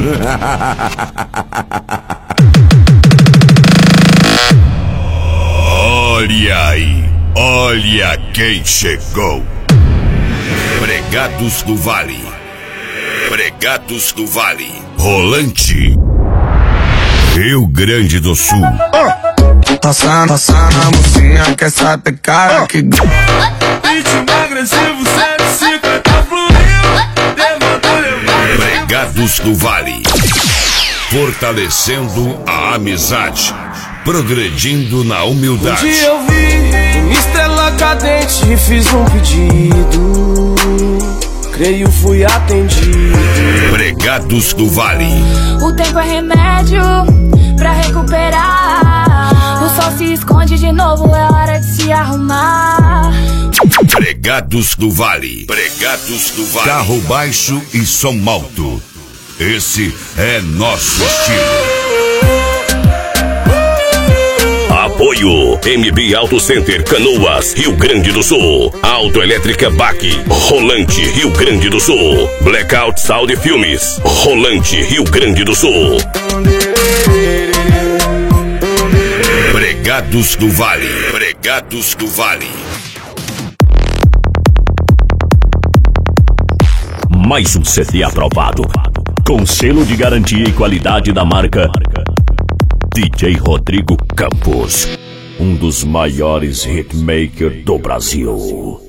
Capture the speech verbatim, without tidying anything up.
Olha aí, olha quem chegou. Pregados do Vale. Pregados do Vale. Rolante. Rio Grande do Sul. Passando, passando a mocinha que essa te cara que... Ritmo agressivo, cento e cinquenta fluiu. Levantou, levantou. Pregados do Vale. Fortalecendo a amizade. Progredindo na humildade. Um dia eu vi uma estrela cadente e fiz um pedido. Creio fui atendido. Pregados do Vale. O tempo é remédio pra recuperar. O sol se esconde de novo, é hora de se arrumar. Pregados do Vale. Pregados do Vale. Carro baixo e som alto. Esse é nosso estilo. Apoio M B Auto Center Canoas, Rio Grande do Sul. Autoelétrica B A C, Rolante, Rio Grande do Sul. Blackout Sound Filmes, Rolante, Rio Grande do Sul. Pregados do Vale. Pregados do Vale. Mais um C D aprovado, com selo de garantia e qualidade da marca D J Rodrigo Campos, um dos maiores hitmakers do Brasil.